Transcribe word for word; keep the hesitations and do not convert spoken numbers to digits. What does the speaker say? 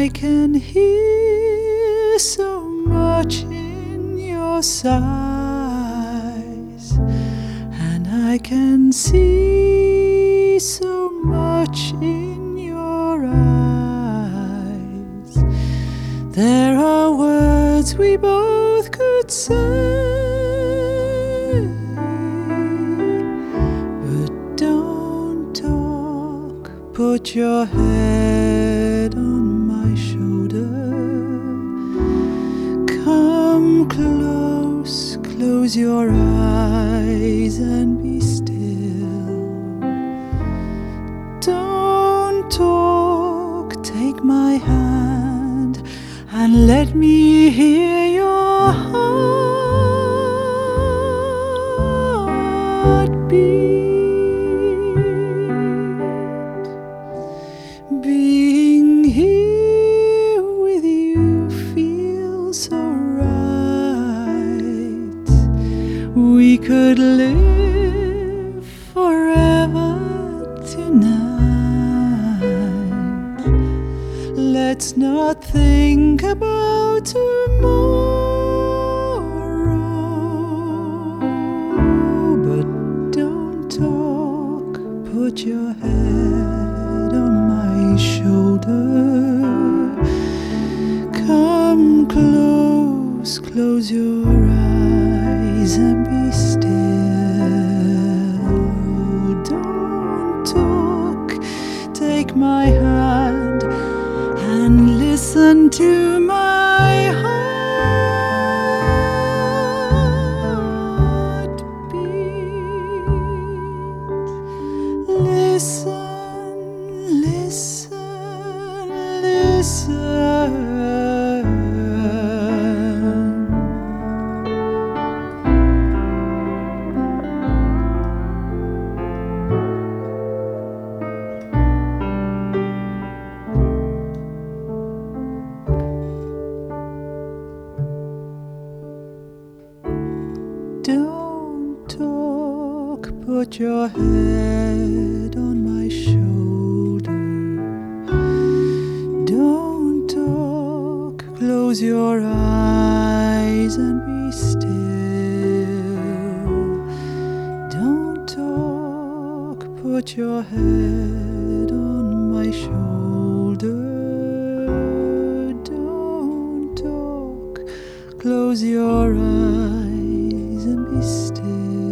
I can hear so much in your sighs, and I can see so much in your eyes. There are words we both could say, but don't talk. Put your head on my shoulder. Come close, close your eyes and be still. Don't talk, take my hand and let me hear your heartbeat. Being here with you feels so right. We could live forever tonight. Let's not think about tomorrow, but don't talk. Put your head on my shoulder. Come close, close your eyes and be still. Don't talk, take my hand and listen to my heartbeat. Listen, listen, listen. Don't talk, put your head on my shoulder. Don't talk, close your eyes and be still. Don't talk, put your head on my shoulder. Don't talk, close your eyes and be still.